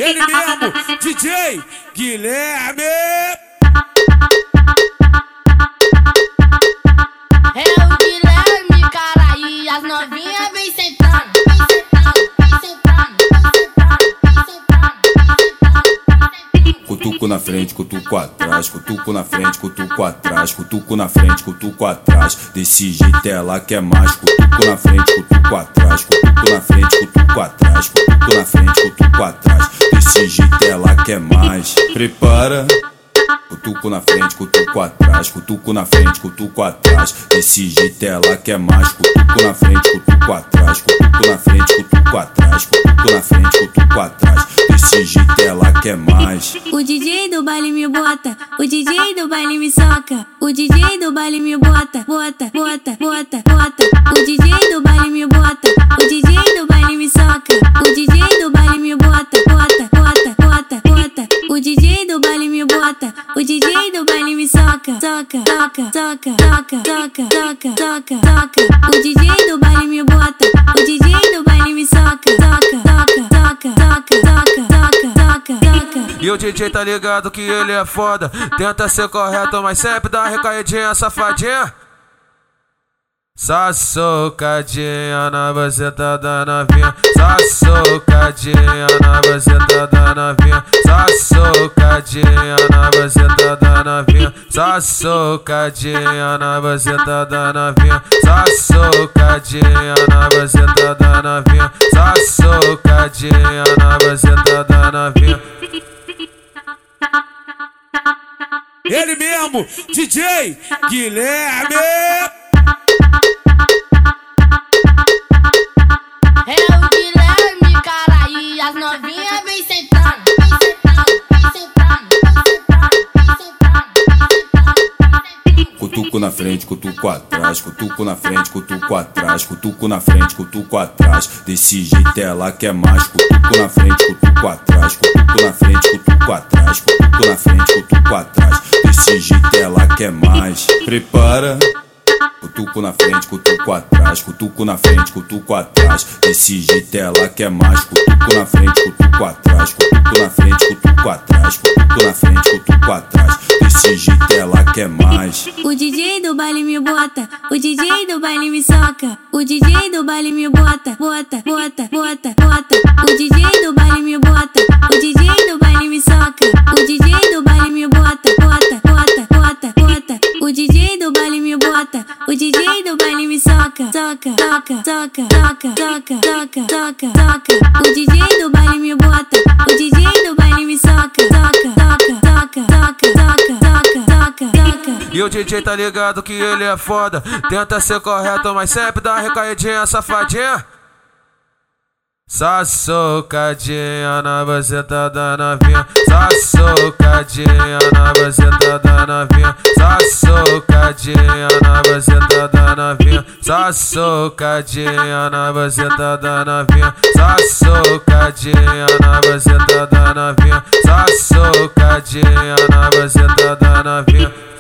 Ele mesmo, DJ Guilherme. É o Guilherme, cara, e as novinhas vem sentando, vem sentando, vem sentando, vem sentando, vem sentando. Cutuco na frente, cutuco atrás, cutuco na frente, cutuco atrás, cutuco na frente, cutuco atrás. Desse jeito ela quer mais. Cutuco na frente, cutuco atrás, cutuco na frente, cutuco atrás, cutuco na frente, cutuco atrás. Desse jeito ela quer mais. Prepara. Cutuco na frente, cutuco atrás, cutuco na frente, cutuco atrás. Desse jeito ela quer mais. Cutuco na frente, cutuco atrás, cutuco na frente, cutuco atrás, cutuco na frente, cutuco atrás. Desse jeito ela quer mais. O DJ do baile me bota, o DJ do baile me soca. O DJ do baile me bota, bota, bota, bota, bota. O DJ do baile me bota, o DJ do baile me soca. O DJ do baile me bota, bota, bota, bota, bota. O DJ do baile me bota, o DJ do baile me soca. Soca, soca, soca, soca, soca, soca, soca, soca. O DJ do baile me bota, o DJ do baile me soca. Soca, soca, soca, soca, soca, soca, soca, soca. E o DJ tá ligado que ele é foda. Tenta ser correto, mas sempre dá recaidinha, safadinha. Só socadinha na buceta da novinha. Só socadinha na buceta da novinha. Só socadinha na buceta da novinha. Só socadinha na buceta da novinha. Só socadinha na buceta da novinha. Só socadinha na buceta da novinha. Ele mesmo, DJ Guilherme. É o Guilherme, cara, e as novinhas vem sentando, vem sentando, vem sentando, vem sentando, vem sentando. Cutuco na frente, cutuco atrás, cutuco na frente, cutuco atrás, cutuco na frente, cutuco atrás. Desse jeito ela quer mais. Cutuco na frente, cutuco atrás, cutuco na frente, cutuco atrás, cutuco na frente, cutuco atrás. Desse jeito ela quer mais. Prepara. Cutuco na frente, cutuco atrás, cutuco na frente, cutuco atrás. Desse jeito ela quer mais. Cutuco na frente, cutuco atrás, cutuco na frente, cutuco atrás, cutuco na frente, cutuco atrás. Desse jeito ela quer mais. O DJ do baile me bota, o DJ do baile me soca. O DJ do baile me bota, bota, bota, bota, bota. O DJ do baile me bota, o DJ do baile me soca. O DJ do baile me bota, bota, bota, bota, bota. O DJ do baile me bota, o DJ do baile me soca. Soca, soca, soca, soca, soca, soca, soca, soca. O DJ do baile me bota, o DJ do baile me soca. Soca, soca, soca, soca, soca, soca, soca, soca. E o DJ tá ligado que ele é foda. Tenta ser correto, mas sempre dá recaidinha, safadinha. Só socadinha na buceta da novinha. Só socadinha na buceta da novinha. Só socadinha na buceta da novinha. Só socadinha na buceta da novinha. Só socadinha na buceta da novinha. Só socadinha na buceta da novinha.